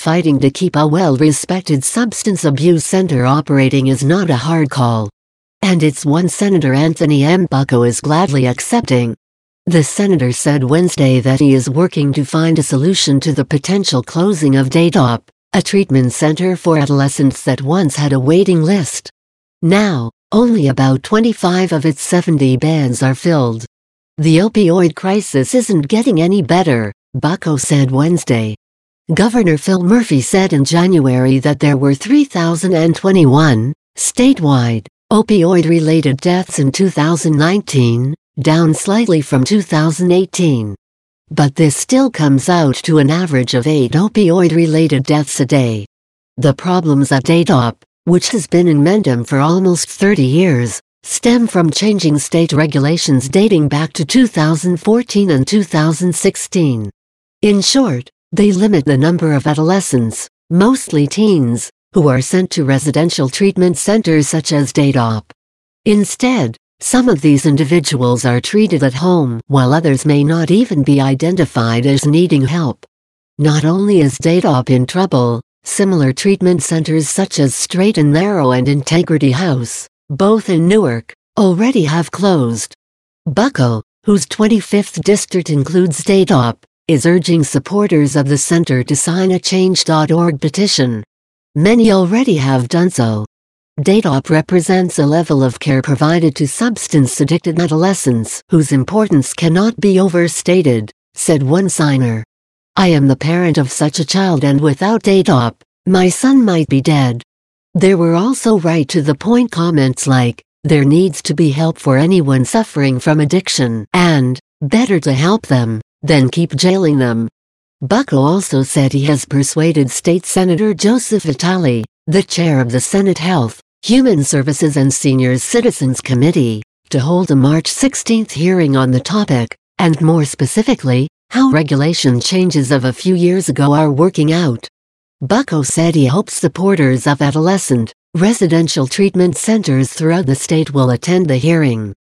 fighting to keep a well-respected substance abuse center operating is not a hard call. And it's one Senator Anthony M. Bucco is gladly accepting. The senator said Wednesday that he is working to find a solution to the potential closing of DATOP, a treatment center for adolescents that once had a waiting list. Now, only about 25 of its 70 beds are filled. The opioid crisis isn't getting any better, Bucco said Wednesday. Governor Phil Murphy said in January that there were 3,021 statewide opioid-related deaths in 2019, down slightly from 2018. But this still comes out to an average of 8 opioid-related deaths a day. The problems at DATOP, which has been in Mendham for almost 30 years, stem from changing state regulations dating back to 2014 and 2016. In short, they limit the number of adolescents, mostly teens, who are sent to residential treatment centers such as DATOP. Instead, some of these individuals are treated at home, while others may not even be identified as needing help. Not only is DATOP in trouble, similar treatment centers such as Straight and Narrow and Integrity House, both in Newark, already have closed. Bucco, whose 25th district includes DATOP, is urging supporters of the center to sign a Change.org petition. Many already have done so. DATOP represents a level of care provided to substance-addicted adolescents whose importance cannot be overstated, said one signer. I am the parent of such a child, and without DATOP, my son might be dead. There were also right-to-the-point comments like, there needs to be help for anyone suffering from addiction, and, better to help them than keep jailing them. Bucco also said he has persuaded State Senator Joseph Vitale, the chair of the Senate Health, Human Services and Senior Citizens Committee, to hold a March 16 hearing on the topic, and more specifically, how regulation changes of a few years ago are working out. Bucco said he hopes supporters of adolescent, residential treatment centers throughout the state will attend the hearing.